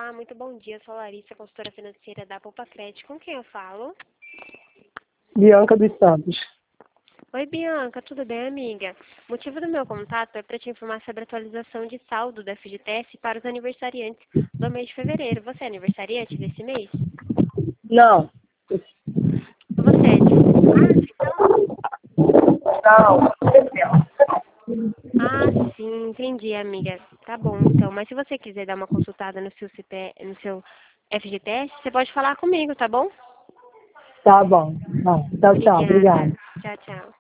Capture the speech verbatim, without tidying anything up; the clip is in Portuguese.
Olá, muito bom dia. Eu sou a Larissa, consultora financeira da Poupa Crédito. Com quem eu falo? Bianca dos Santos. Oi, Bianca, tudo bem, amiga? O motivo do meu contato é para te informar sobre a atualização de saldo da F G T S para os aniversariantes do mês de fevereiro. Você é aniversariante desse mês? Não. Você é de março, então? Não. Ah, sim, entendi, amiga. Tá bom, então. Mas se você quiser dar uma consultada no seu, C P, no seu F G T S, você pode falar comigo, tá bom? Tá bom. Tá. Tchau, tchau. Obrigada. Obrigada. Tchau, tchau.